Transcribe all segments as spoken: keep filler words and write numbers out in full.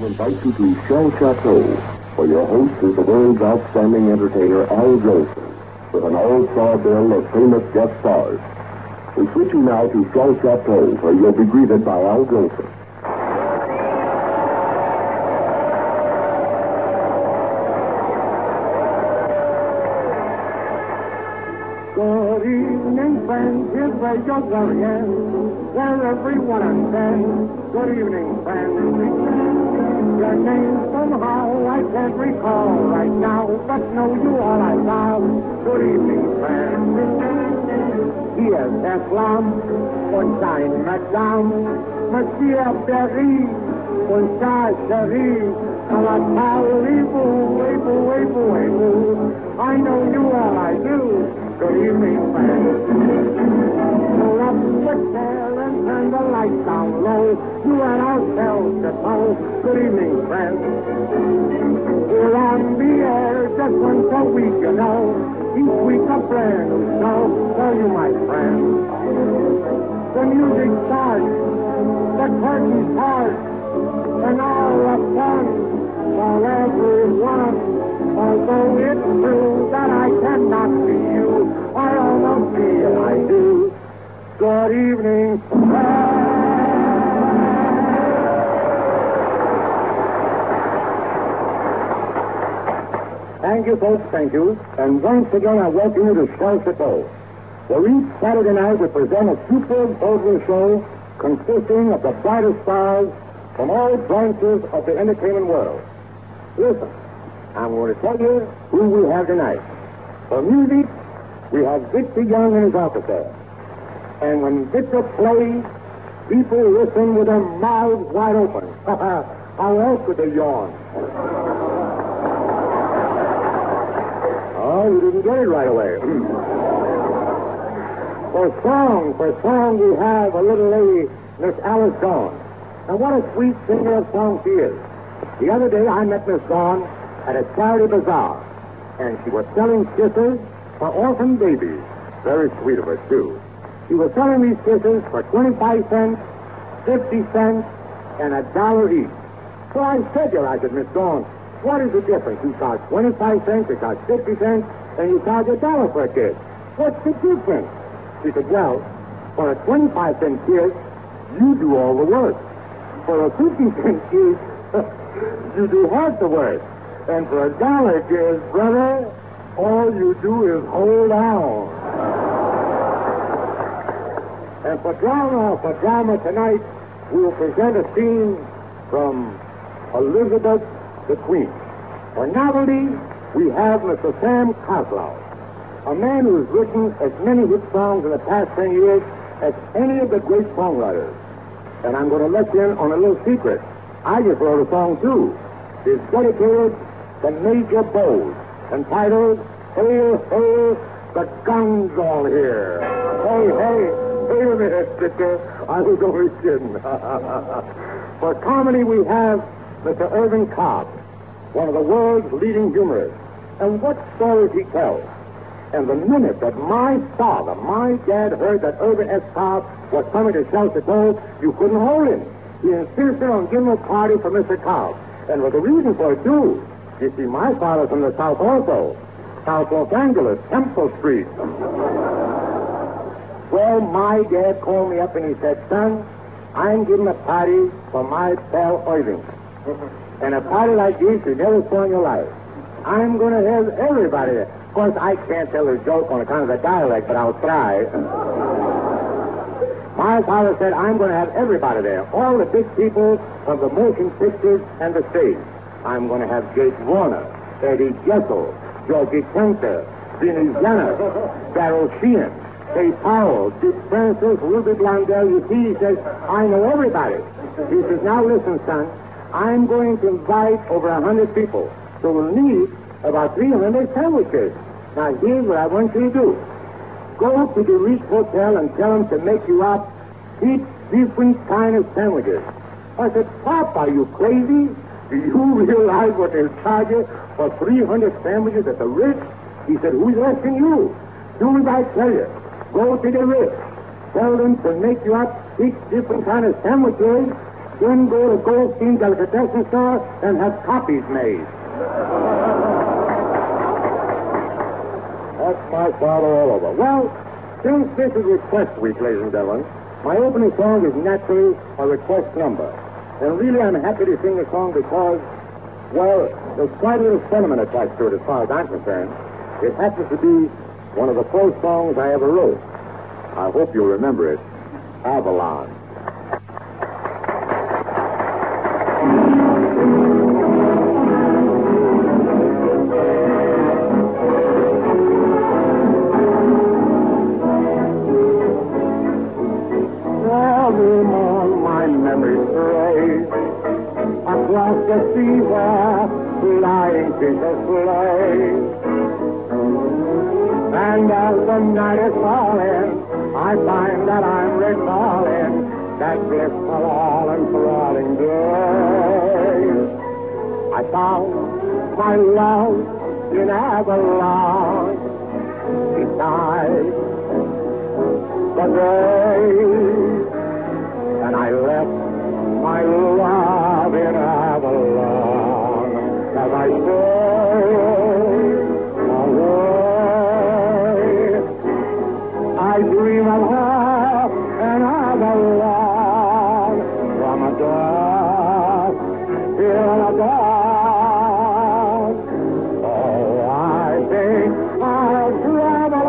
Invite you to Shell Chateau, where your host is the world's outstanding entertainer, Al Jolson, with an all-star bill of famous guest stars. We switch you now to Shell Chateau, where you'll be greeted by Al Jolson. Good evening, friends. Here's where you're going, where everyone understands. Good evening, friends. Your name somehow I can't recall right now, but know you all I love. Good evening, friends. Here's Islam, sunshine, madame, Monsieur Berry, sunshine, Cherie, Alatalibu, Webu, Webu, Webu. I know you all I do. Good evening, friends. Pull up the chair and turn the lights down low. You and ourselves to tow. Good evening, friends. We're on the air just once a week, you know. Each week a brand new show for you, my friends. The music starts, the curtain parts, and all the fun for everyone. Although it's true that I cannot see you, I almost feel I do. Good evening. Thank you, folks, thank you. And once again, I welcome you to Shell Chateau, where each Saturday night we present a superb vaudeville show consisting of the brightest stars from all branches of the entertainment world. Listen. I'm going to tell you who we have tonight. For music, we have Victor Young and his orchestra. And when Victor plays, people listen with their mouths wide open. How else could they yawn? Oh, you didn't get it right away. For song, for song, we have a little lady, Miss Alice Dawn. And what a sweet singer of song she is. The other day, I met Miss Dawn at a charity bazaar, and she was selling kisses for orphan babies. Very sweet of her, too. She was selling these kisses for twenty-five cents, fifty cents, and a dollar each. So I said to her, I said, Miss Dawn, what is the difference? You charge twenty-five cents, you charge fifty cents, and you charge a dollar for a kiss. What's the difference? She said, well, for a twenty-five cent kiss, you do all the work. For a fifty cent kiss, you do half the work. And for a dollar kiss, brother, all you do is hold on. And for drama, for drama tonight, we will present a scene from Elizabeth the Queen. For novelty, we have Mister Sam Kozlow, a man who has written as many hit songs in the past ten years as any of the great songwriters. And I'm going to let you in on a little secret. I just wrote a song, too. It's dedicated to Major Bowes, entitled, Hail, Hail, the Gun's All Here. Hey, hey, wait a minute, Victor. I was only kidding. For comedy, we have Mister Irvin Cobb, one of the world's leading humorists. And what stories he tells. And the minute that my father, my dad, heard that Irvin S. Cobb was coming to Shell Chateau, you couldn't hold him. He insisted on giving a party for Mister Cobb. And with a reason for it, too. You see, my father's from the South also. South Los Angeles, Temple Street. Well, my dad called me up and he said, son, I'm giving a party for my pal Irving. And a party like this you never saw in your life. I'm going to have everybody there. Of course, I can't tell a joke on account of the dialect, but I'll try. My father said, I'm going to have everybody there. All the big people of the motion pictures and the stage. I'm going to have Jake Warner, Eddie Jessel, Georgie Kenter, Vinnie Jenner, Darrell Sheehan, Kay Powell, Dick Francis, Ruby Blondell. You see, he says, I know everybody. He says, now listen, son, I'm going to invite over a hundred people. So we'll need about three hundred sandwiches. Now, here's what I want you to do. Go to the Reach Hotel and tell them to make you up six different kind of sandwiches. I said, Pop, are you crazy? Do you realize what they'll charge you for three hundred sandwiches at the Ritz? He said, who's asking you? Do as I tell you. Go to the Ritz. Tell them to make you up six different kind of sandwiches. then go to Goldstein Delicatessen store and have copies made. That's my father all over. Well, since this is request week, ladies and gentlemen, my opening song is naturally a request number. And really, I'm happy to sing the song because, well, there's quite a little sentiment attached to it as far as I'm concerned. It happens to be one of the first songs I ever wrote. I hope you'll remember it. Avalon. Every morning my memory strays across the sea where flying fishes play. And as the night is falling, I find that I'm recalling that blissful all enthralling day. I found my love in Avalon beside the grave, and I left my love in Avalon as I sailed away. I dream of her and Avalon from a dark till a dark. Oh, I think I'll travel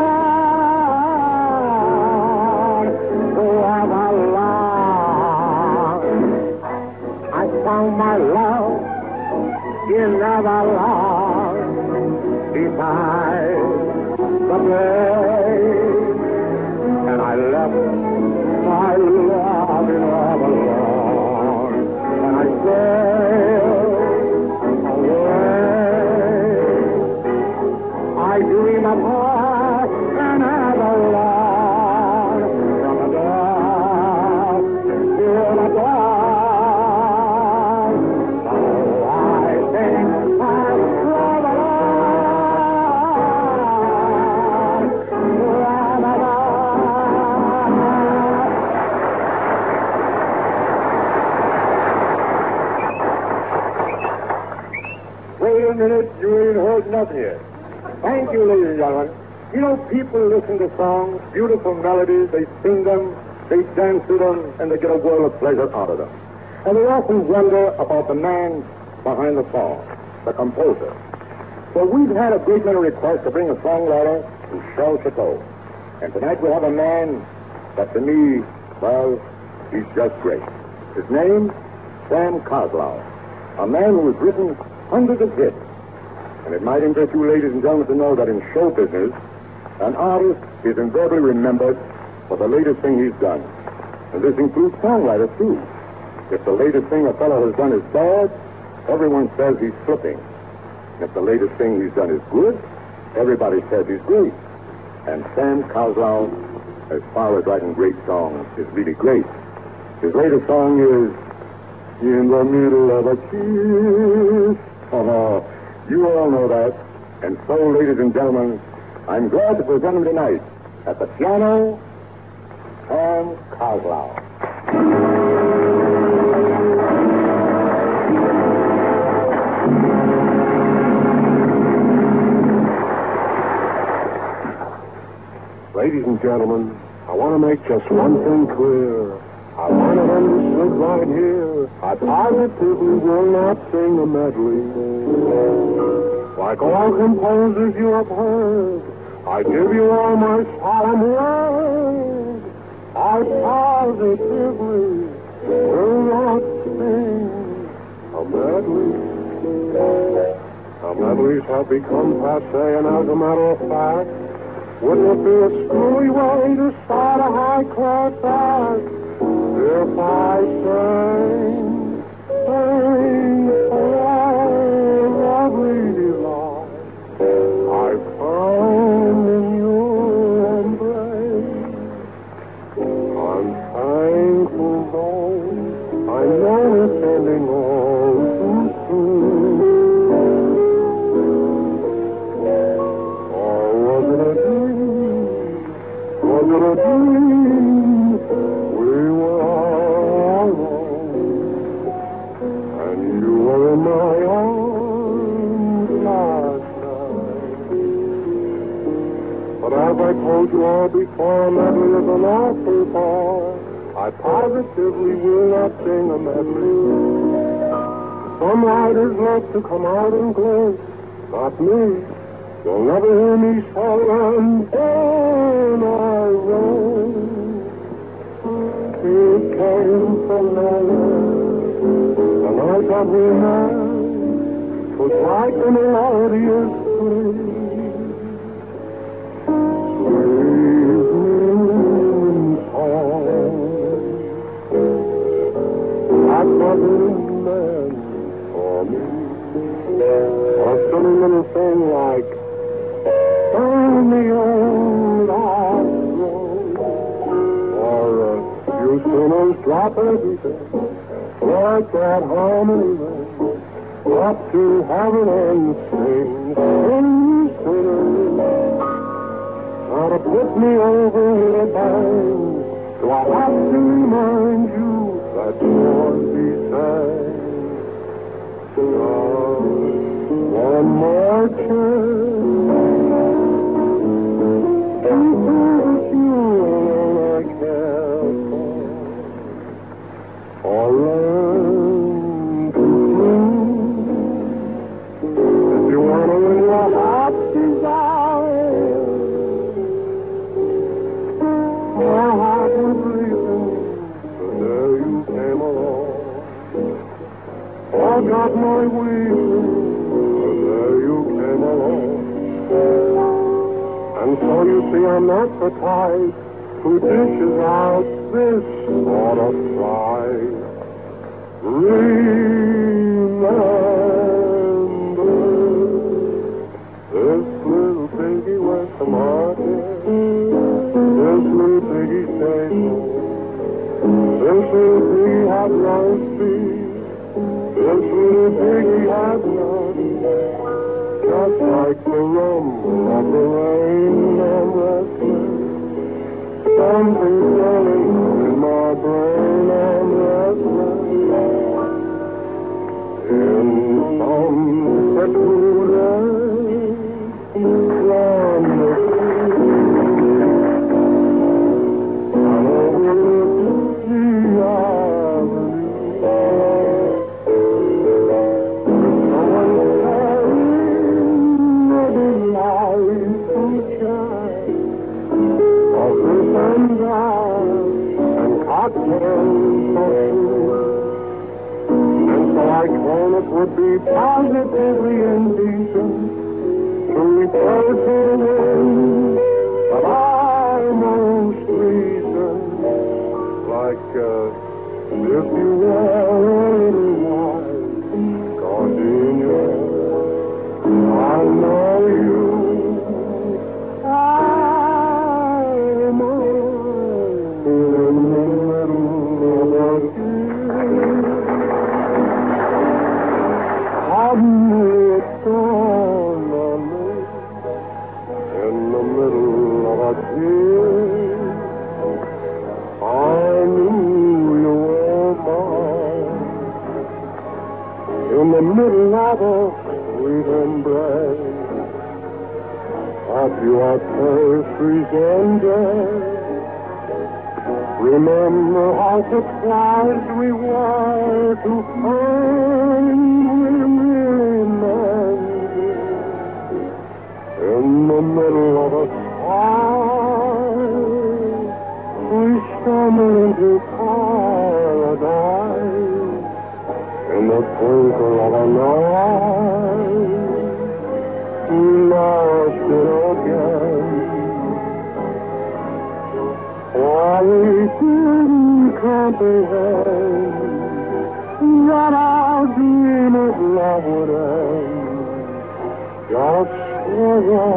on to Avalon. I found my love in Avalon beside the bay. And I left my love in Avalon, and I sailed away. I dream of her and Avalon from the dark till the dawn. So I think I'll travel on to Avalon. Wait a minute, you ain't heard nothing yet. Thank you, ladies and gentlemen. You know, people listen to songs, beautiful melodies, they sing them, they dance to them, and they get a world of pleasure out of them. And they often wonder about the man behind the song, the composer. So we've had a great many requests to bring a songwriter to Shell Chateau. And tonight we have a man that to me, well, he's just great. His name, Sam Kozlov, a man who has written hundreds of hits. And it might interest you, ladies and gentlemen, to know that in show business, an artist is invariably remembered for the latest thing he's done. And this includes songwriters, too. If the latest thing a fellow has done is bad, everyone says he's flipping. If the latest thing he's done is good, everybody says he's great. And Sam Kozlov, as far as writing great songs, is really great. His latest song is In the Middle of a Kiss. Oh, you all know that. And so, ladies and gentlemen, I'm glad to present him tonight at the piano, Sam Kozlov. Ladies and gentlemen, I want to make just one thing clear. I want it understood right here. I positively will not sing a medley. Like all composers you have heard, I give you all my solemn word. I positively will not sing a medley. Now, medleys have become passé, and as a matter of fact, wouldn't it be a screwy way to start a high-class act if I sang, sang for lovely delight I found in your embrace? I'm thankful though I know it's ending all too soon. Or was it a dream? Was it a dream? We were all alone. I told you all before, a medley is an awful bore. I positively will not sing a medley. Some writers love to come out and gloat. Not me. You'll never hear me say, and then I wrote. It came from nowhere. The night that we met was like a melodious dream. Sweet song. That wasn't meant for me. A silly little thing like down the old hot road, or a few sinners drop everything, like that harmony ring, up to heaven and sing, sing, sinners. Now to put me over with a bang, do I have to remind you that yours be sang? One more chance. Or learn to sing. If you want to win your heart's desire, my heart was bleeding, but there you came along. I got my wings, but there you came along. And so you see I'm not the type who dishes out this sort of pride. Remember, this little piggy went to market, this little piggy stayed home, this little piggy had roast beef, this little piggy had none, just like the rumble of the rain I'm restless. Something swelling in my brain, I'm restless. In some secluded land of and overlooked the avenue, no one carrying the light to shine of this and that and cocktails for sure. And so I claim it would be positively indecent to refer to the wind that I most recent, like uh, if you were a little white gardenia. I know you. I'm in the middle of a suddenly it dawned on me, in the middle of a tear, I knew you were mine. In the middle of a sweet embrace, after your pastries ended, remember how surprised we were to find we remembered. In the middle of a sky, we stumbled into paradise. In the twinkle of an eye, we lost it again. Why we didn't comprehend that our dream of love would end just as I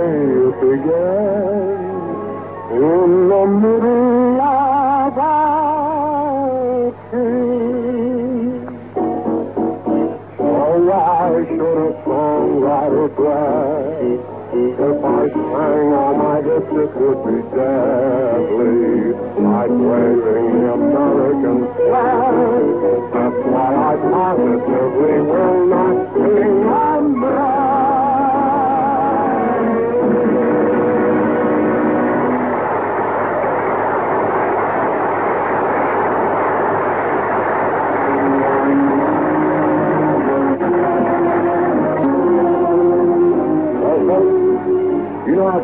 began in the middle of our pain. So why should a songwriter brag? If I sang on my lips, it would be deadly, like waving the American flag. That's why I positively will not sing on brag.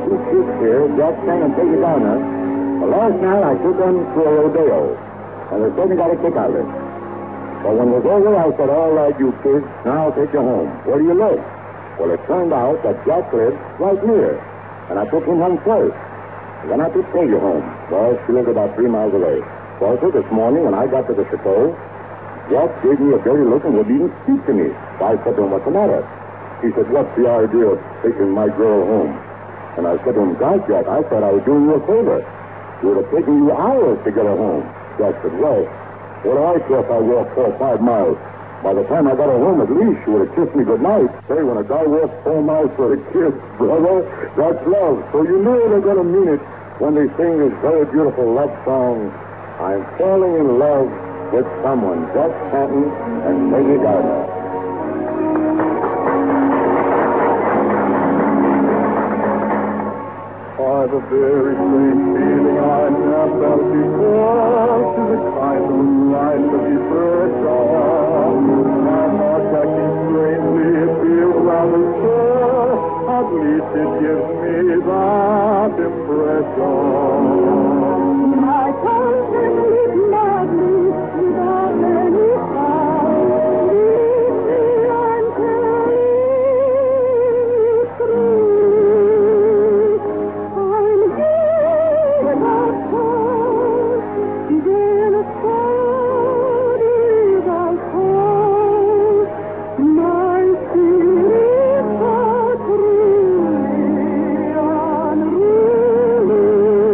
two kids here, Jack Sang and Peggy Garner. Well, last night I took them to a rodeo, and they certainly got a kick out of it. But when it was over, I said, all right, you kids, now I'll take you home. Where do you live? Well, it turned out that Jack lived right near, and I took him home first. And then I took Peggy home. Well, she lived about three miles away. Also, this morning, when I got to the chateau, Jack gave me a dirty look and wouldn't even speak to me. So I said to him, what's the matter? He said, what's the idea of taking my girl home? And I said to him, God, Jack, I thought I was doing you a favor. It would have taken you hours to get her home. Jack said, well, what do I care if I walk four or five miles? By the time I got her home, at least she would have kissed me goodnight. Say, when a guy walks four miles for a kiss, brother, that's love. So you know they're going to mean it when they sing this very beautiful love song, I'm falling in love with someone, Jack Stanton and Peggy Gardner. By the very same feeling I have felt before, to the kind of light of his birth dawn. My heart acting strangely, it feels rather sore. At least it gives me that impression. My conscience is madly without any cloud. Leave me, I'm telling you true. I'm here without cause, then a cloud without cause. My feelings are truly unreal.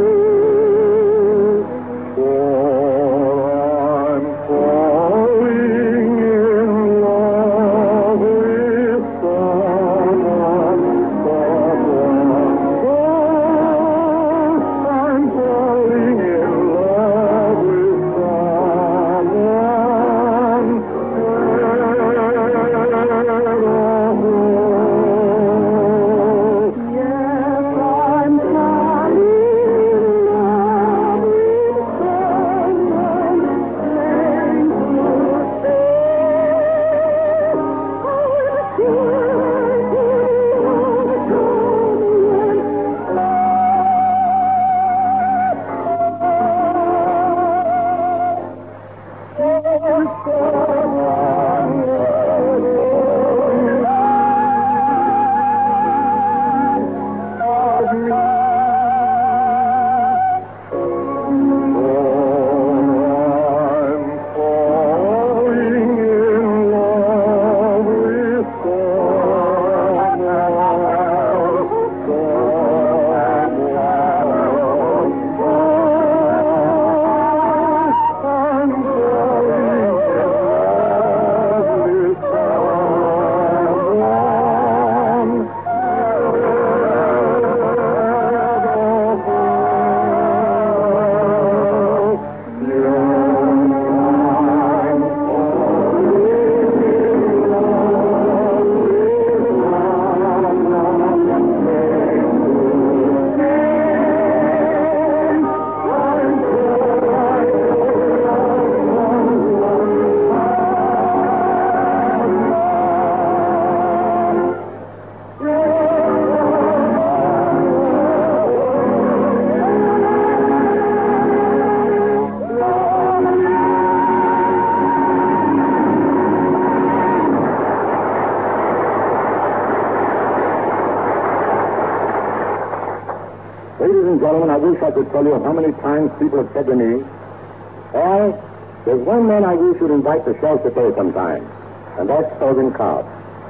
Ladies and gentlemen, I wish I could tell you how many times people have said to me, Al, there's one man I wish you'd invite to Shell Chateau sometime, and that's Irving Cobb.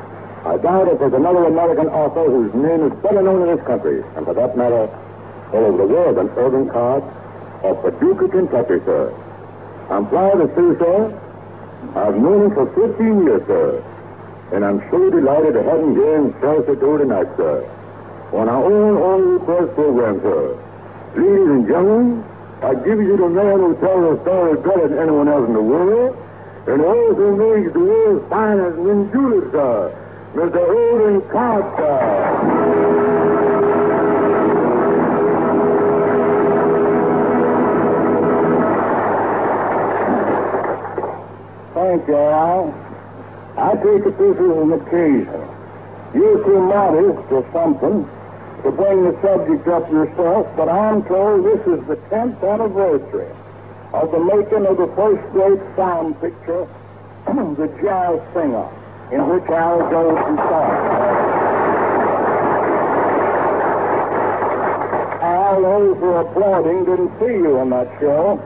I doubt if there's another American author whose name is better known in this country, and for that matter, all over the world, than Irving Cobb of Paducah, Kentucky, sir. I'm proud to say, sir, I've known him for fifteen years, sir, and I'm so delighted to have him here in Shell Chateau tonight, sir, on our own all-request program, sir. Ladies and gentlemen, I give you the man who tells a story better than anyone else in the world, and also makes the world's finest men julep, sir, Mister Irving Cobb, sir. Thank you, Al. I take it this is an occasion. You're too modest or something, to bring the subject up yourself, but I'm told this is the tenth anniversary of the making of the first great sound picture, The Jazz Singer, in which Al Jolson starred. Al, those who are applauding didn't see you in that show.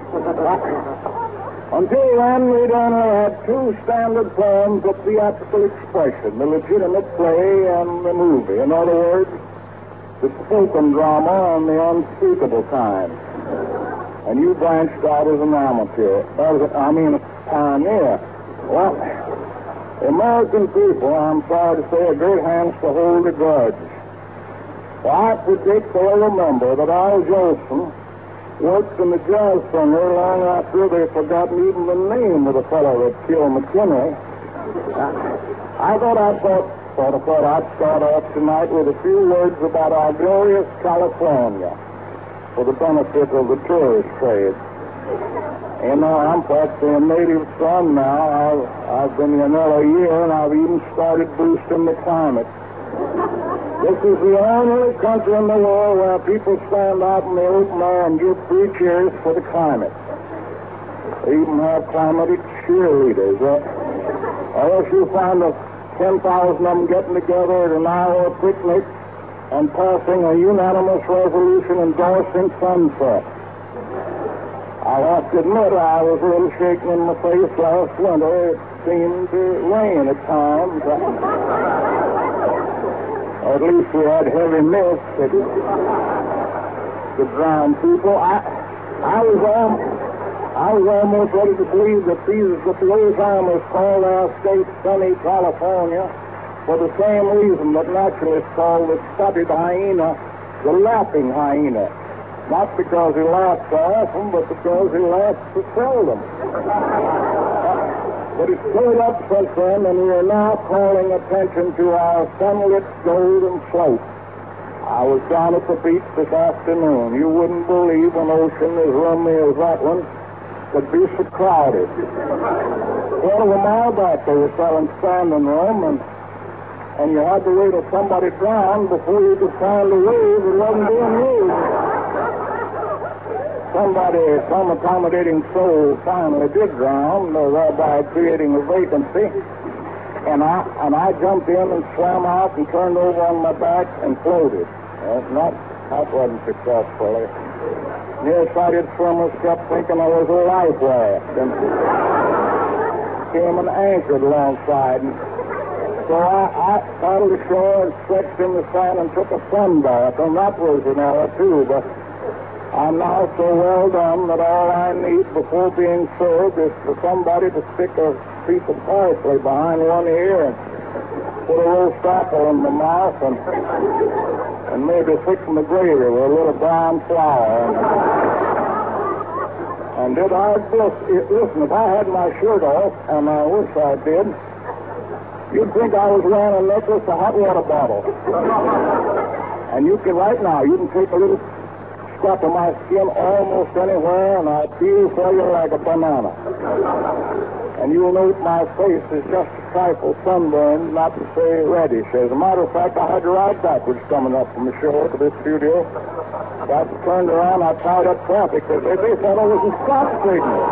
Until then, we'd only had two standard forms of theatrical expression, the legitimate play and the movie. In other words, the spoken drama and the unspeakable kind. And you branched out as an amateur. As a, I mean, a pioneer. Well, the American people, I'm sorry to say, are great hands to hold a grudge. Well, I predict they'll remember that Al Jolson worked in the Jazz Singer long after they've forgotten even the name of the fellow that killed McKinley. I thought I'd thought, thought, I thought I'd start off tonight with a few words about our glorious California for the benefit of the tourist trade. You know, I'm practically a native son now. I've, I've been here another year, and I've even started boosting the climate. This is the only country in the world where people stand out in the open air and give free cheers for the climate. They even have climatic cheerleaders. Uh, or else you find a ten thousand of them getting together at an hour picnic and passing a unanimous resolution endorsing sunset. I'll have to admit I was a little shaken in my face last winter. It seemed to rain at times. Or at least we had heavy mist that to drown people. I, I was al- I was almost ready to believe that these that the Alzheimer's call our state sunny California for the same reason that naturalists call the spotted hyena the laughing hyena. Not because he laughs so often, but because he laughs so seldom. But it's cleared up since then, and we are now calling attention to our sunlit golden slope. I was down at the beach this afternoon. You wouldn't believe an ocean as roomy as that one could be so crowded. Well, a mile back they were selling standing room, and, and you had to wait till somebody drowned before you could find a wave that wasn't being used. Somebody, some accommodating soul finally did drown, thereby creating a vacancy. And I and I jumped in and swam out and turned over on my back and floated. Uh, not, that wasn't successful. Nearsighted swimmers kept thinking I was a life raft and came and anchored alongside. And so I, I paddled ashore and stretched in the sand and took a sun bath, and that was an error too, but I'm now so well done that all I need before being served is for somebody to stick a piece of parsley behind one ear and put a roast apple in the mouth and and maybe thicken the gravy with a little brown flour. And, and did I just, listen, if I had my shirt off, and I wish I did, you'd think I was wearing a necklace, a hot water bottle. And you can, right now, you can take a little scrap of my skin almost anywhere, and I feel for you like a banana. And you'll note my face is just a trifle sunburned, not to say reddish. As a matter of fact, I had to ride backwards coming up from the shore to this studio. I turned around, I tied up traffic, because they, they thought I was a stop signal.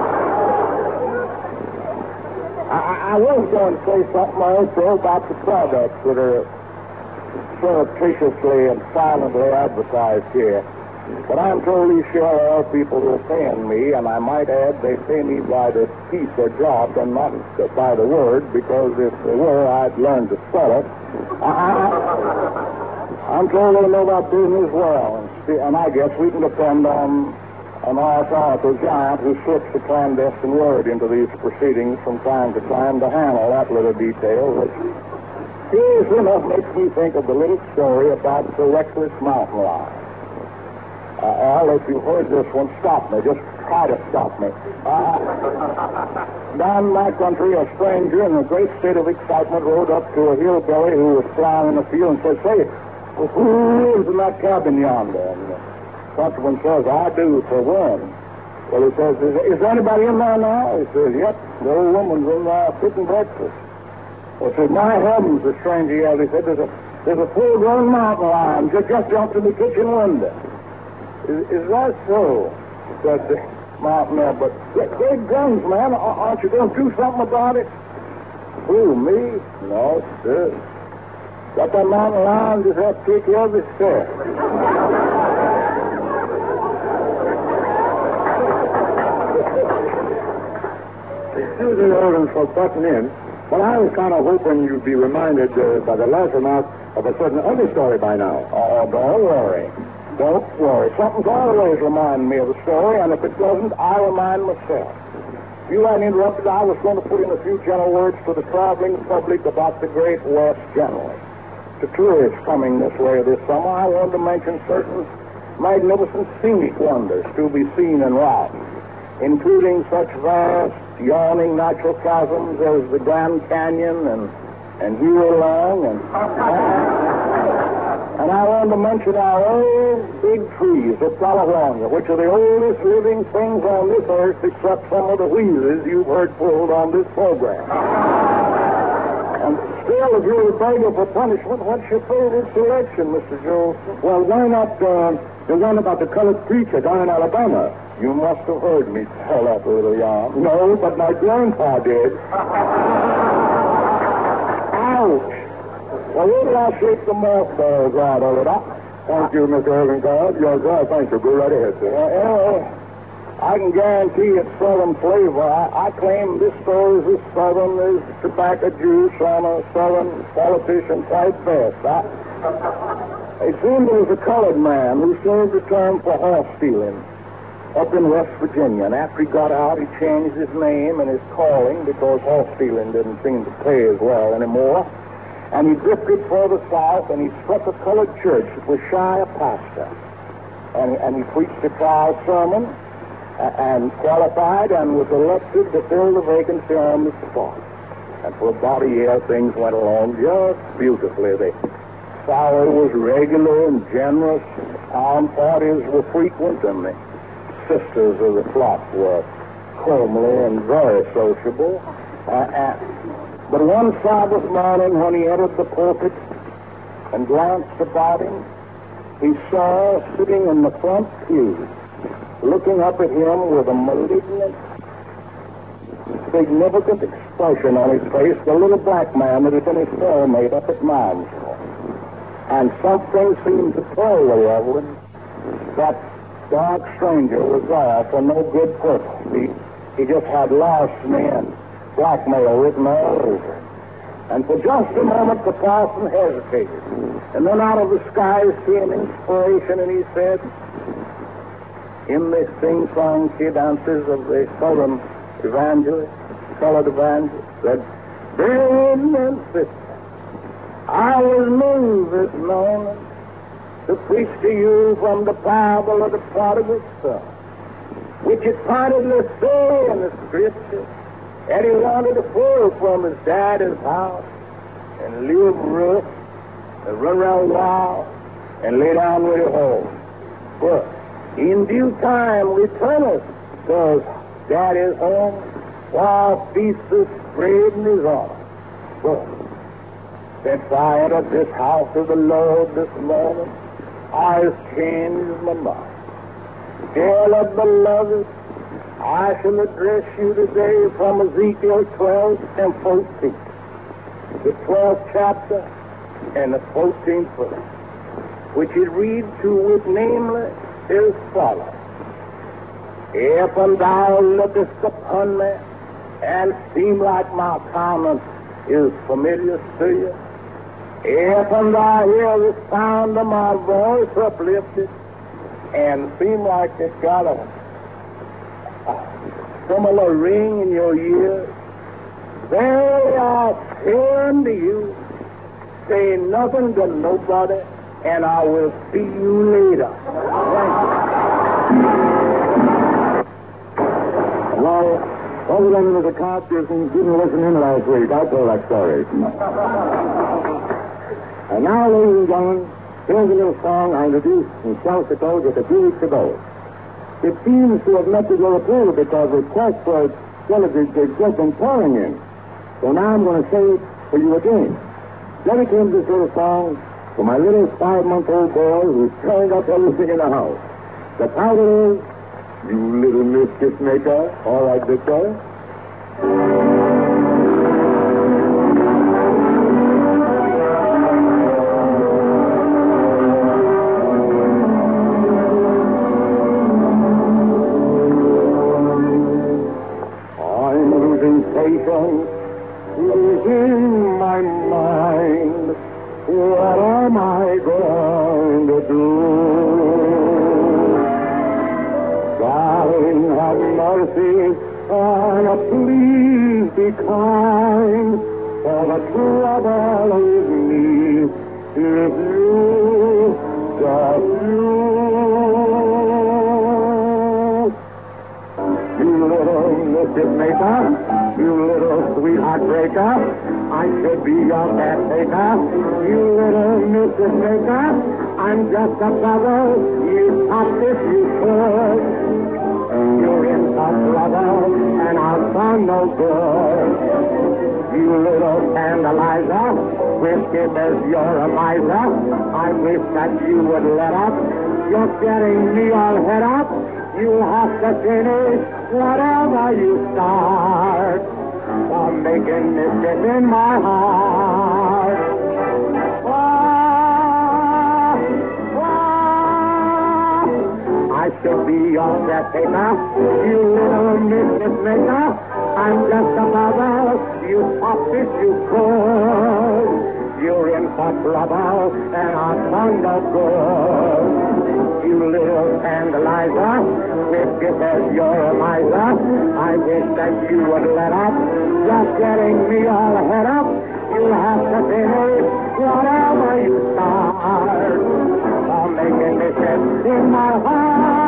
I, I was going to say something also about the products that are surreptitiously and silently advertised here. But I'm told these share people who are paying me, and I might add they pay me by the piece or job and not by the word, because if they were, I'd learn to spell it. I, I, I'm told they know that business well, and, and I guess we can depend on an authority giant who slips a clandestine word into these proceedings from time to time to handle that little detail, which curiously enough makes me think of the little story about the reckless mountain lion. Uh, Al, if you've heard this one, stop me. Just try to stop me. Uh, down in my country, a stranger in a great state of excitement rode up to a hillbilly who was plowing in the field and said, "Say, who lives in that cabin yonder?" And the countryman says, "I do, for one." Well, he says, is, is anybody in there now? He says, "Yep, the old woman's in there cooking breakfast." Well, he says, "My heavens," the stranger yelled. He said, "There's a There's a full-grown mountain lion just, just jumped in the kitchen window. Is, is that so? Said the mountain there, but big guns, man. Aren't you going to do something about it? Who, me? No, sir. Got that mountain lion, just have to take care of his stuff. Excuse me, Irvin, for butting in. Well, I was kind of hoping you'd be reminded uh, by the last remark of a certain other story by now. Oh, don't worry. Don't worry. Something's always reminding me of a story, and if it doesn't, I remind myself. If you hadn't interrupted, I was going to put in a few gentle words to the traveling public about the Great West generally. To tourists coming this way this summer, I wanted to mention certain magnificent scenic wonders to be seen en route, including such vast, yawning natural chasms as the Grand Canyon and and Huron, and and I wanted to mention our old big trees of California, which are the oldest living things on this earth except some of the wheezes you've heard pulled on this program. And still, if you're a beggar for punishment, what's your favorite selection, Mister Jones? Well, why not uh, the one about the colored preacher down in Alabama? You must have heard me tell that little yarn. No, but my grandpa did. Ouch! Well, where did I shake the mothballs out of it? I... Thank you, Mister Irving Cobb. Yes, sir. Thank you. Go right ahead, sir. Uh, anyway, I can guarantee it's Southern flavor. I, I claim this story is as Southern as tobacco juice on a Southern politician type vest. I... It seemed there was a colored man who served a term for horse stealing up in West Virginia, and after he got out, he changed his name and his calling because horse stealing didn't seem to pay as well anymore. And he drifted further south, and he struck a colored church that was shy of pastor. And, and he preached a trial sermon uh, and qualified and was elected to fill the vacancy on the spot. And for about a year, things went along just beautifully. The salary was regular and generous, and the town parties were frequent, and the sisters of the flock were homely and very sociable. Uh, uh, but one Sabbath morning, when he entered the pulpit and glanced about him, he saw sitting in the front pew, looking up at him with a malignant, significant expression on his face, the little black man that had been his cellmate up at Minesville. And something seemed to tell the Reverend that dark stranger was there for no good purpose. He, he just had larceny and blackmail written all over. And for just a moment, the parson hesitated. And then out of the skies came inspiration, and he said, in the sing-song kid answers of the Southern evangelist, colored evangelist, said, "Brethren and sisters, I was moved this morning to preach to you from the parable of the prodigal son, which it pointedly say in the scripture that he wanted to pull from his daddy's house and live rough and run around wild and lay down with it home. But in due time returneth to his daddy's home while feast is spread in his arms. But since I entered this house of the Lord this morning, I have changed my mind. Dear beloved, I shall address you today from Ezekiel twelve and fourteen. The twelfth chapter and the fourteenth verse, which it reads to wit, namely, as follows. If thou lookest upon me and seem like my countenance is familiar to you, if thou hear the sound of my voice uplifted and seem like it's got a, a similar ring in your ears, very I say unto you, say nothing to nobody, and I will see you later. Well, other than the cops and didn't listen in last week, I'll tell that story. And now, ladies and gentlemen, here's a little song I introduced in South Dakota just a few weeks ago. It seems to have met with your approval because requests for its delegates have just been pouring in. So now I'm going to say it for you again. Dedicating this little song for my little five-month-old boy who's tearing up everything in the house. The title is You Little Mischief Maker. All right, Victor. Losing my mind, what am I going to do? Darling, have mercy, and please be kind, for the trouble is me, if you, just you, you little mischief maker. You little sweetheart breaker, I should be your caretaker. You little mischief maker, I'm just a brother. You thought if you could. You're in for trouble, and I'll sound no good. You little scandalizer, whiskey says you're a miser. I wish that you would let up. You're getting me all head up. You'll have to finish whatever you start, for making mischief in my heart. Ah, ah, I should be your caretaker, you little mischief maker. I'm just a bother, you thought if you could. You're in for trouble, and I'm thunder good. You little scandalizer, whiskey says you're a miser. I wish that you would let up. Just getting me all head up. You'll have to finish whatever you start, for making me shit in my heart.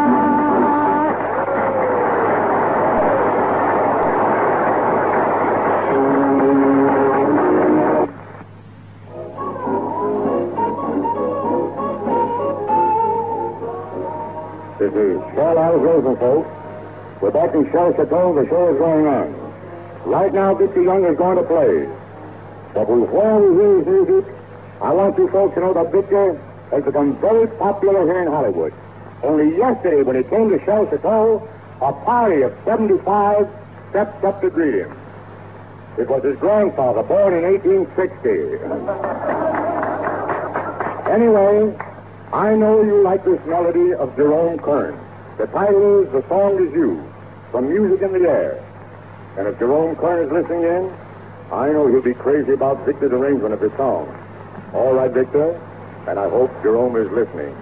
This is Charles Rosen, folks. We're back in Shell Chateau. The show is going on. Right now, Victor Young is going to play. But before we hear his music, I want you folks to know that Victor has become very popular here in Hollywood. Only yesterday, when he came to Shell Chateau, a party of seventy-five stepped up to greet him. It was his grandfather, born in eighteen sixty. Anyway, I know you like this melody of Jerome Kern. The title is The Song Is You, from Music in the Air. And if Jerome Kern is listening in, I know he'll be crazy about Victor's arrangement of this song. All right, Victor, and I hope Jerome is listening.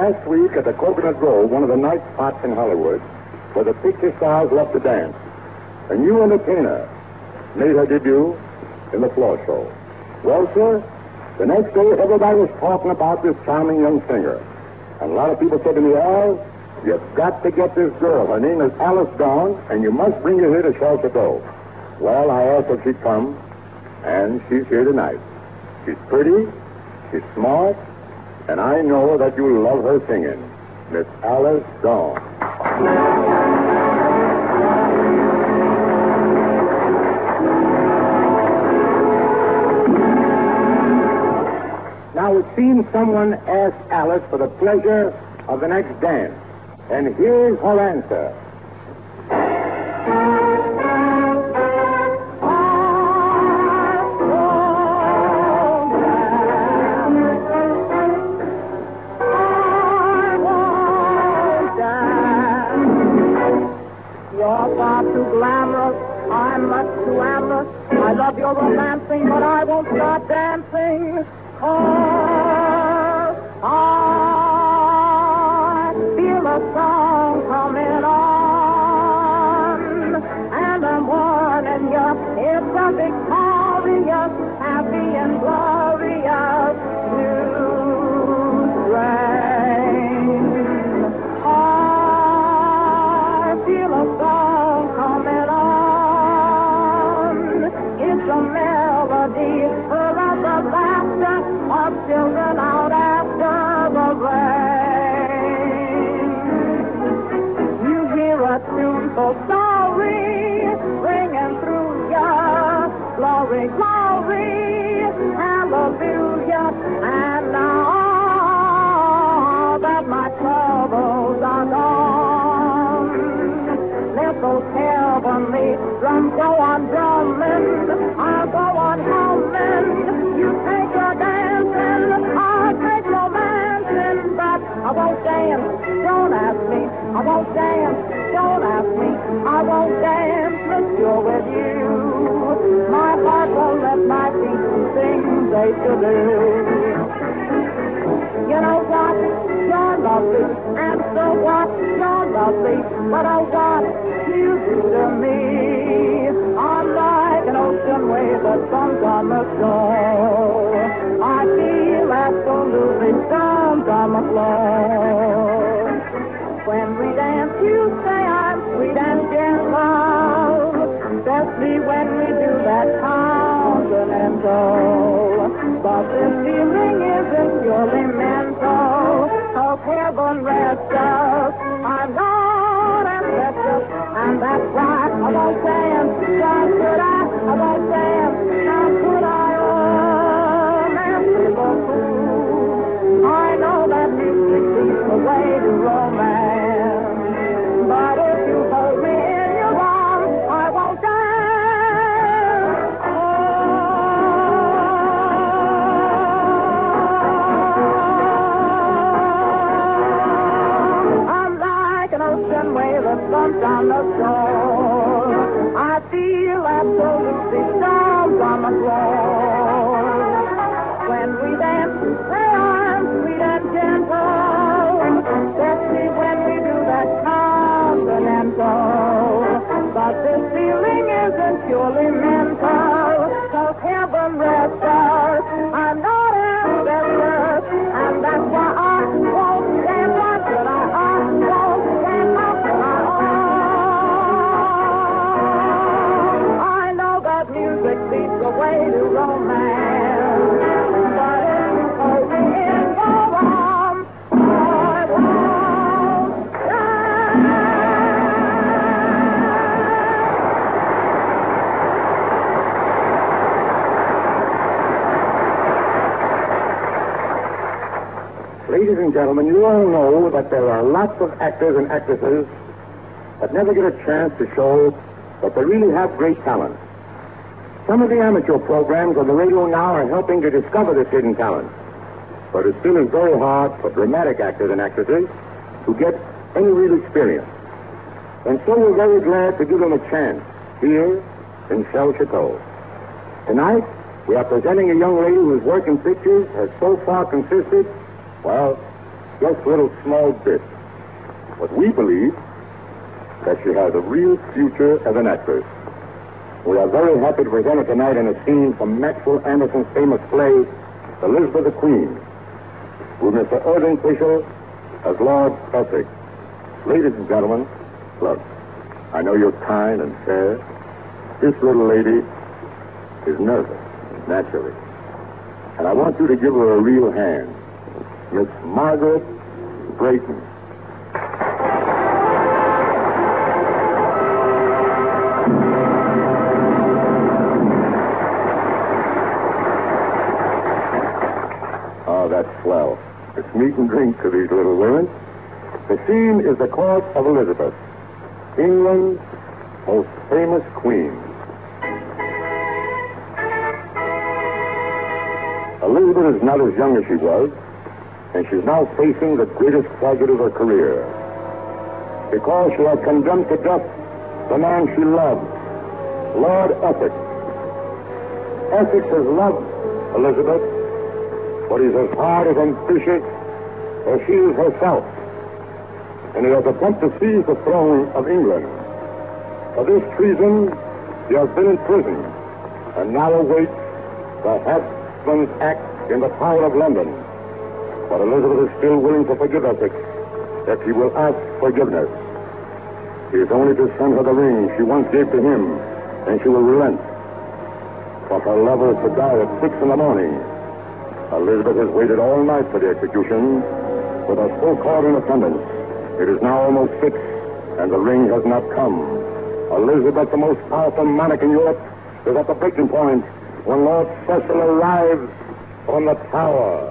last week at the Coconut Grove, one of the night spots in Hollywood, where the picture stars love to dance, a new entertainer made her debut in the floor show. Well, sir, the next day everybody was talking about this charming young singer. And a lot of people said to me, Al, you've got to get this girl. Her name is Alice Dawn, and you must bring her here to Shell Chateau. Well, I asked if she'd come, and she's here tonight. She's pretty, she's smart, and I know that you'll love her singing. Miss Alice Dawn. Now, it seems someone asked Alice for the pleasure of the next dance. And here's her answer. You're far too glamorous, I'm much too amorous. I love your romancing, but I won't stop dancing. Cause I feel a song coming on, and I'm warning you, it's a victorious, happy and glorious new strain. I feel a song coming on, it's a melody full of the laughter of children out after the rain. You hear a tune so sorry ringing through ya, glory, glory, hallelujah. And now that my troubles are gone, let those heavenly drums go on drumming, I'll go on humming. You take your dancing, I'll take romancing, but I won't dance, don't ask me. I won't dance, don't ask me. I won't dance until you're with you. My heart won't let my feet sing they should do. You know what? You're lovely, and so what? You're lovely, but oh, what you do to me? I'm like an ocean wave that comes on the shore. I feel absolutely stunned on the floor. When we dance, you say I'm sweet and gentle, especially when we do that continental. But this feeling isn't purely mental. Oh, heaven rest us. I'm not ambitious, and that's why I won't dance. Why could I? I won't dance. How could I? Oh, merci beaucoup. I know that music leads the way to romance. But if you hold me in your arms, I won't dance. Oh, I'm like an ocean wave that bumps on the shore. I feel absolutely storms on the floor. When we dance, say I'm sweet and gentle, especially when we do that continental. But this feeling isn't purely mental, so heaven rest us. I'm not ambitious, and that's why I won't dance. Why should I? I won't dance. How could I? Oh, I know that music leads the way to romance. But if you hold me in your arms, I won't Ladies and gentlemen, you all know that there are lots of actors and actresses that never get a chance to show that they really have great talent. Some of the amateur programs on the radio now are helping to discover this hidden talent. But it still is very hard for dramatic actors and actresses to get any real experience. And so we're very glad to give them a chance here in Shell Chateau. Tonight, we are presenting a young lady whose work in pictures has so far consisted, well, just a little small bit. But we believe that she has a real future as an actress. We are very happy to present her tonight in a scene from Maxwell Anderson's famous play, Elizabeth the Queen, with Mister Irving Fisher as Lord Essex. Ladies and gentlemen, look, I know you're kind and fair. This little lady is nervous, naturally. And I want you to give her a real hand. Miss Margaret Brayton. Oh, that's swell. It's meat and drink to these little women. The scene is the court of Elizabeth, England's most famous queen. Elizabeth is not as young as she was, and she's now facing the greatest tragedy of her career. Because she had condemned to death the man she loved, Lord Essex. Essex has loved Elizabeth, but he's as hard as ambitious as she is herself. And he has attempted to seize the throne of England. For this treason, he has been in prison, and now awaits the Husband's Act in the Tower of London. But Elizabeth is still willing to forgive Essex if he will ask forgiveness. He is only to send her the ring she once gave to him, and she will relent. But her lover is to die at six in the morning. Elizabeth has waited all night for the execution, with a full court in attendance. It is now almost six, and the ring has not come. Elizabeth, the most powerful monarch in Europe, is at the breaking point when Lord Cecil arrives from the Tower.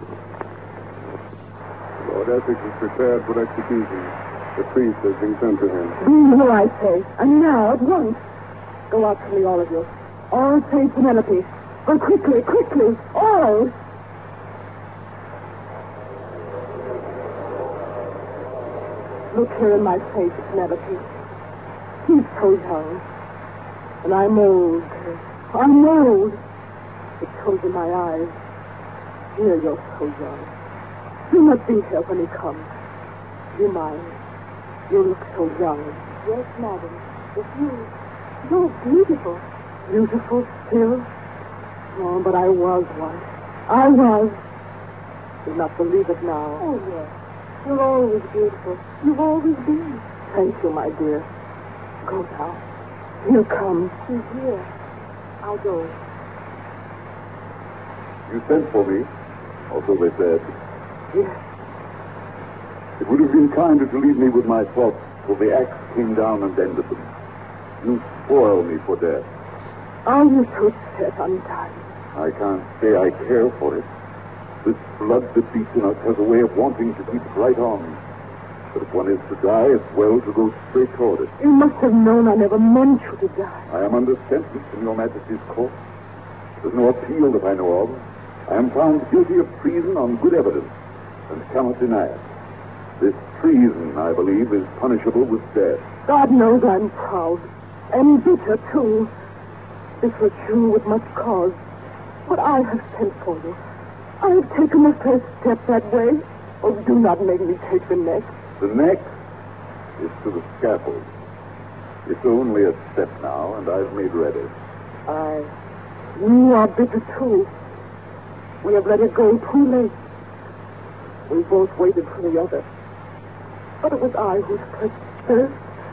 Lord Essex is prepared for execution. The priest has been sent to him. Be here, I say. And now, at once. Go out to me, all of you. All save Penelope. Go quickly, quickly. All. Look here in my face, Penelope. He's so young. And I'm old. I'm old. It shows in my eyes. Here, you're so young. Do not be here when he comes. Do you mind? You look so young. Yes, madam. It's you. You're beautiful. Beautiful still? Oh, but I was once. I was. Do not believe it now. Oh, yes. You're always beautiful. You've always been. Thank you, my dear. Go now. He'll come. He's here. I'll go. You sent for me, or so they said. Yes. It would have been kinder to leave me with my thoughts till the axe came down and ended them. You spoil me for death. Are you so set on dying? I can't say I care for it. This blood that beats in us has a way of wanting to keep right on. But if one is to die, it's well to go straight toward it. You must have known I never meant you to die. I am under sentence in your Majesty's court. There's no appeal that I know of. I am found guilty of treason on good evidence, and cannot deny it. This treason, I believe, is punishable with death. God knows I'm proud. And bitter, too. This was you with much cause. But I have sent for you. I have taken the first step that way. Oh, do not make me take the next. The next is to the scaffold. It's only a step now, and I've made ready. I... You are bitter, too. We have let it go too late. We both waited for the other. But it was I who spoke first.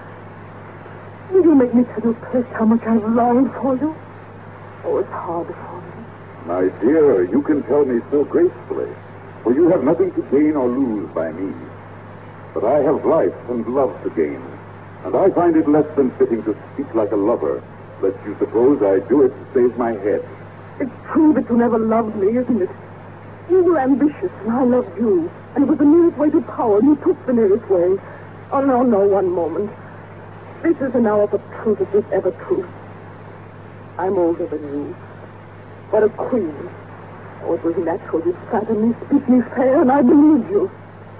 Will you make me tell you first how much I've longed for you? Oh, it's hard for me. My dear, you can tell me so gracefully, for you have nothing to gain or lose by me. But I have life and love to gain, and I find it less than fitting to speak like a lover, lest you suppose I do it to save my head. It's true that you never loved me, isn't it? You were ambitious, and I loved you. And it was the nearest way to power, and you took the nearest way. Oh, no, no, one moment. This is an hour of truth if there's ever truth. I'm older than you. But a queen. Oh, it was natural. You flattered me, speak me fair, and I believed you.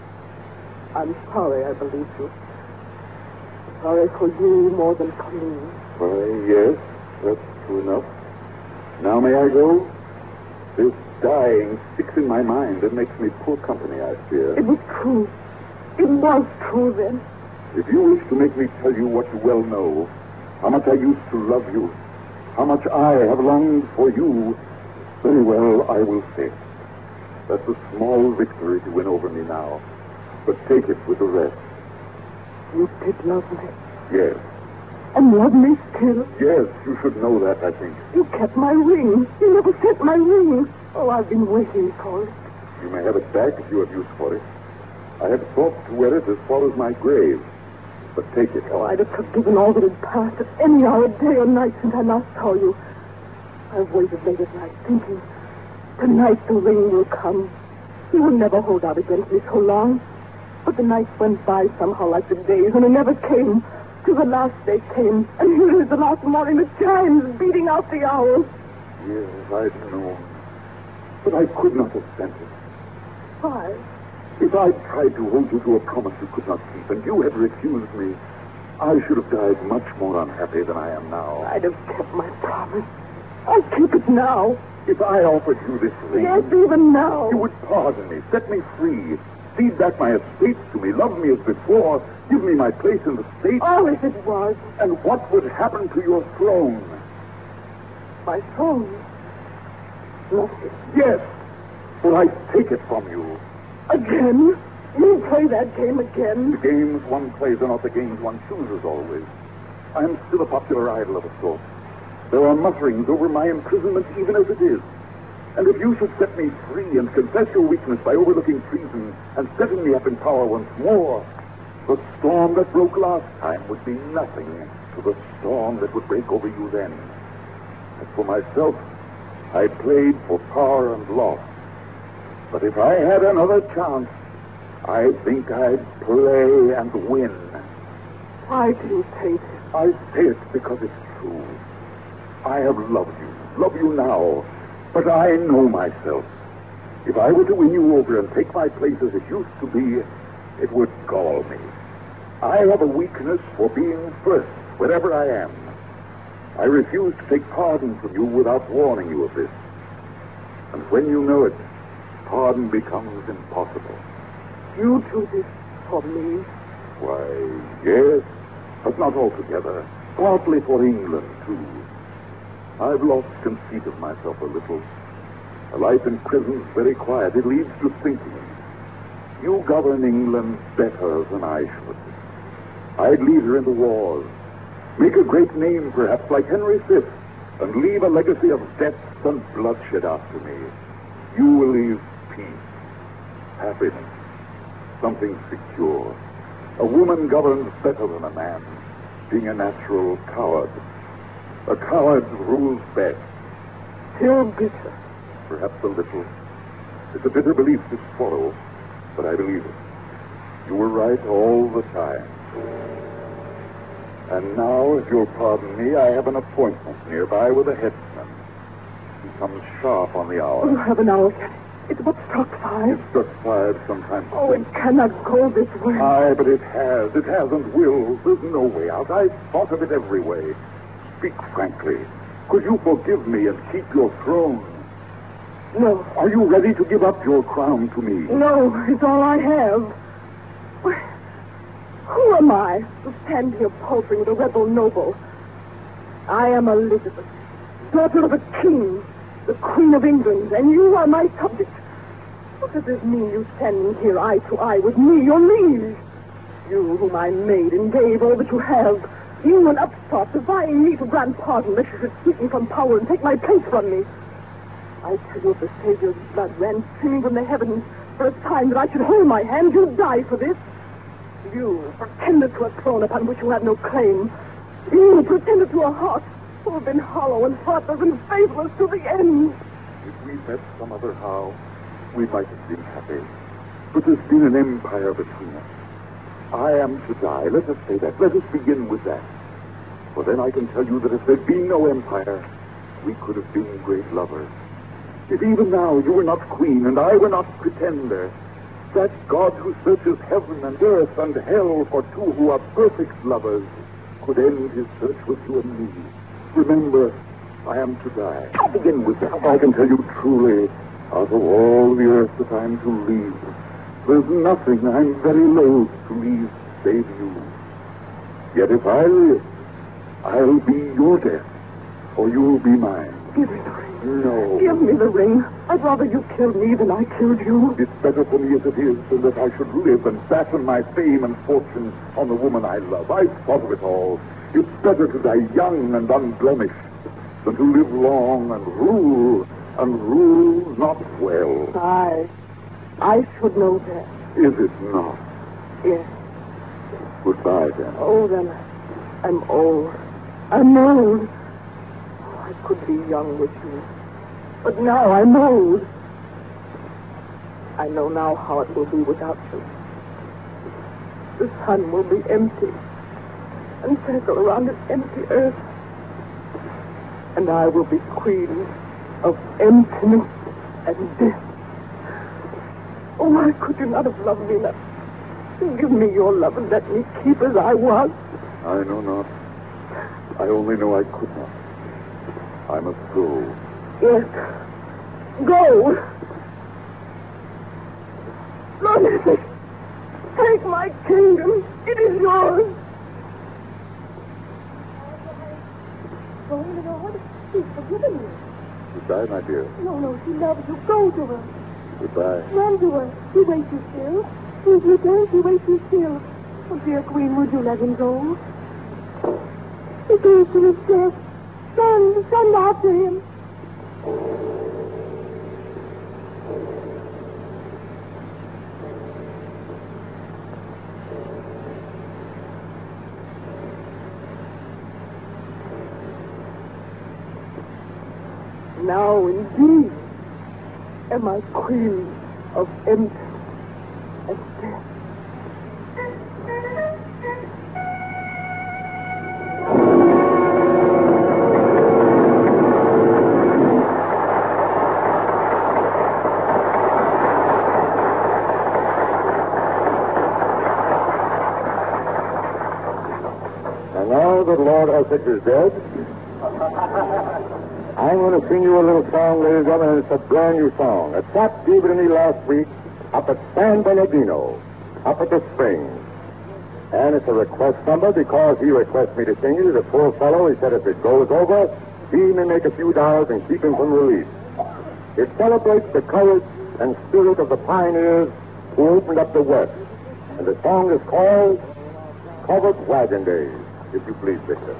I'm sorry I believed you. Sorry for you more than for me. Why, yes, that's true enough. Now may I go? This dying sticks in my mind and makes me poor company, I fear. It was true. It was true then. If you wish to make me tell you what you well know, how much I used to love you, how much I have longed for you, very well, I will say it. That's a small victory to win over me now. But take it with the rest. You did love me. Yes. And love me still. Yes, you should know that, I think. You kept my ring. You never sent my ring. Oh, I've been waiting for it. You may have it back if you have use for it. I had thought to wear it as far as my grave. But take it. Oh, I'd have forgiven all that had passed at any hour, day or night, since I last saw you. I've waited late at night, thinking, tonight the ring will come. You will never hold out against me so long. But the nights went by somehow like the days, and it never came. Till the last day came, and here is the last morning, the chimes beating out the hours. Yes, I'd known. But I could not have sent it. Why? If I tried to hold you to a promise you could not keep, and you had refused me, I should have died much more unhappy than I am now. I'd have kept my promise. I'll keep it now. If I offered you this ring... Yes, even now. You would pardon me, set me free, cede back my estates to me, love me as before, give me my place in the state. Oh, if it was. And what would happen to your throne? My throne? Nothing. Yes, for I take it from you. Again? You play that game again? The games one plays are not the games one chooses always. I am still a popular idol of a sort. There are mutterings over my imprisonment even as it is. And if you should set me free and confess your weakness by overlooking treason and setting me up in power once more, the storm that broke last time would be nothing to the storm that would break over you then. As for myself, I played for power and lost. But if I had another chance, I think I'd play and win. Why do you say this? I say it because it's true. I have loved you, love you now, but I know myself. If I were to win you over and take my place as it used to be, it would gall me. I have a weakness for being first, wherever I am. I refuse to take pardon from you without warning you of this. And when you know it, pardon becomes impossible. You do this for me? Why, yes, but not altogether. Partly for England, too. I've lost conceit of myself a little. A life in prison is very quiet. It leads to thinking. You govern England better than I should. I'd lead her into wars. Make a great name, perhaps, like Henry the Fifth, and leave a legacy of deaths and bloodshed after me. You will leave peace, happiness, something secure. A woman governs better than a man, being a natural coward. A coward rules best. Still bitter. Perhaps a little. It's a bitter belief to swallow, but I believe it. You were right all the time. And now, if you'll pardon me, I have an appointment nearby with a headsman. He comes sharp on the You hour. have an hour yet. It's but struck five. It struck five sometime. Oh, it cannot go this way. Aye, but it has. It has and will. There's no way out. I've thought of it every way. Speak frankly. Could you forgive me and keep your throne? No. Are you ready to give up your crown to me? No, it's all I have. Why, who am I to stand here paltering with a rebel noble? I am Elizabeth, daughter of a king, the Queen of England, and you are my subject. What does this mean, you standing here eye to eye with me, your liege? You whom I made and gave all that you have. You, an upstart, defying me to grant pardon lest you should sweep me from power and take my place from me. I tell you, if the Savior's blood ran streaming from the heavens for a time that I should hold my hand, you'd die for this. You, pretender to a throne upon which you have no claim. You, pretender to a heart who have been hollow and heartless and faithless to the end. If we met some other how, we might have been happy. But there's been an empire between us. I am to die. Let us say that. Let us begin with that. For then I can tell you that if there'd been no empire, we could have been great lovers. If even now you were not queen and I were not pretender, that God who searches heaven and earth and hell for two who are perfect lovers could end his search with you and me. Remember, I am to die. I'll begin with that. I can tell you truly, Out of all the earth that I'm to leave, there's nothing I'm very loath to leave save you. Yet if I live, I'll be your death, or you'll be mine. Give me the ring. No. Give me the ring. I'd rather you killed me than I killed you. It's better for me as it is than that I should live and fasten my fame and fortune on the woman I love. I've thought of it all. It's better to die young and unblemished than to live long and rule, and rule not well. I, I should know that. Is it not? Yes. Goodbye, then. Oh, then I'm old. I'm old. I could be young with you. But now I'm old. I know now how it will be without you. The sun will be empty and circle around an empty earth. And I will be queen of emptiness and death. Oh, why could you not have loved me enough? Give me your love and let me keep as I was. I know not. I only know I could not. I must go. Yes. Go. Lord, take my kingdom. It is yours. Go, my Lord. She's forgiven you. Goodbye, my dear. No, no, she loves you. Go to her. Goodbye. Run to her. She waits you still. She's returned. She waits you still. Oh, dear Queen, would you let him go? He goes to his death. Send, send after him. Now, indeed, am I queen of empty and death. And now that Lord Essex is dead, I'm going to sing you a little song, ladies and gentlemen, and it's a brand new song. A chap gave it to me last week up at San Bernardino, up at the Springs. And it's a request number because he requests me to sing it. He's a poor fellow. He said if it goes over, he may make a few dollars and keep him from release. It celebrates the courage and spirit of the pioneers who opened up the West. And the song is called Covered Wagon Days, if you please, Victor.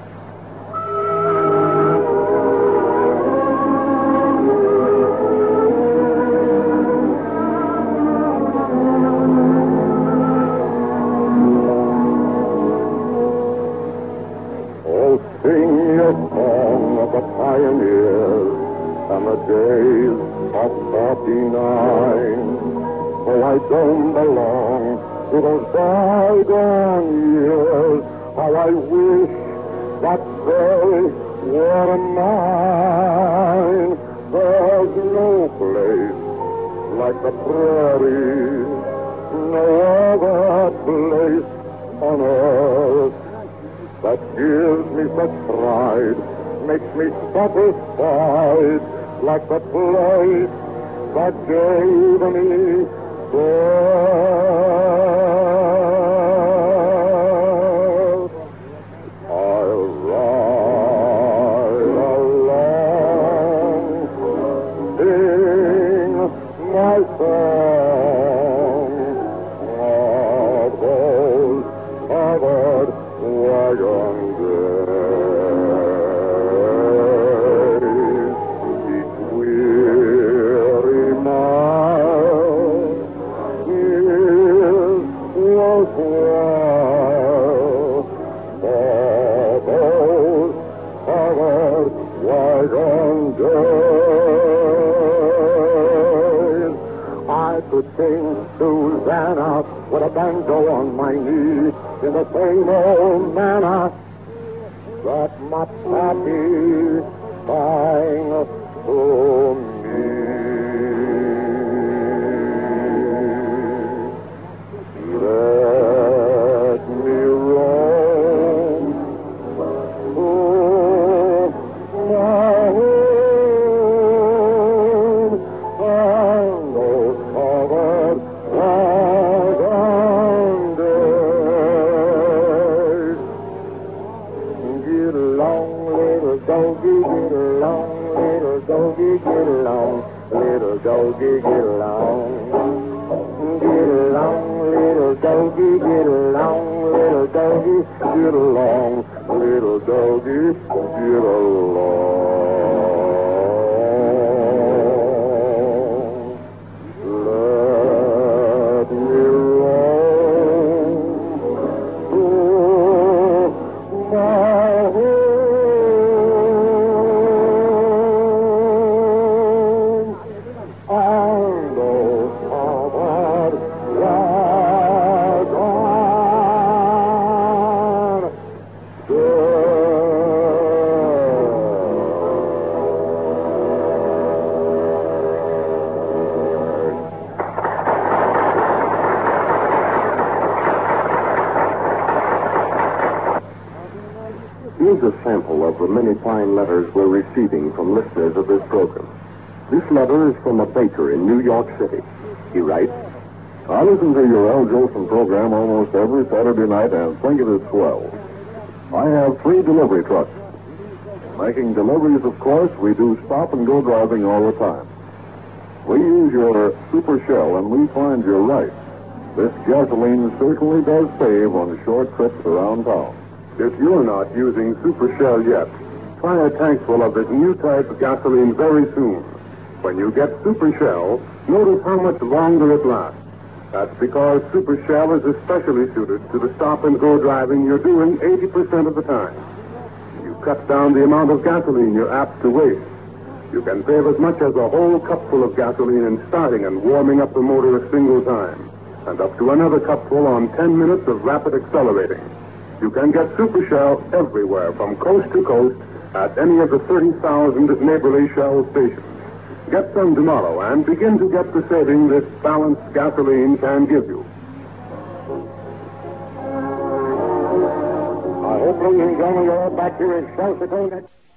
And the days of forty-nine. Oh, I don't belong to those bygone years. How I wish that they were mine. There's no place like the prairie, no other place on earth that gives me such pride, makes me satisfied, like the place that gave me birth. I'll ride along, sing my song of those covered wagon days. Each weary mile is worthwhile for those covered wagon days. I could sing Susanna with a banjo on my knee in the same old manner that my pappy sang to me. Let me roam to my home little doggy, get along. Get along, little doggy, get along, little doggy, get along, little doggy, get along. Let me roam through my home. And oh, forward, wagon. Here's a sample of the many fine letters we're receiving from listeners of this program. This letter is from a baker in New York City. He writes, I listen to your Al Jolson program almost every Saturday night and think it is swell. I have three delivery trucks. Making deliveries, of course, we do stop and go driving all the time. We use your Super Shell, and we find you're right. This gasoline certainly does save on short trips around town. If you're not using Super Shell yet, try a tankful of this new type of gasoline very soon. When you get Super Shell, notice how much longer it lasts. That's because Super Shell is especially suited to the stop-and-go driving you're doing eighty percent of the time. You cut down the amount of gasoline you're apt to waste. You can save as much as a whole cupful of gasoline in starting and warming up the motor a single time, and up to another cupful on ten minutes of rapid accelerating. You can get Super Shell everywhere from coast to coast at any of the thirty thousand neighborly Shell stations. Get some tomorrow and begin to get the saving this balanced gasoline can give you. I hope, ladies and gentlemen, you're all back here in South Dakota.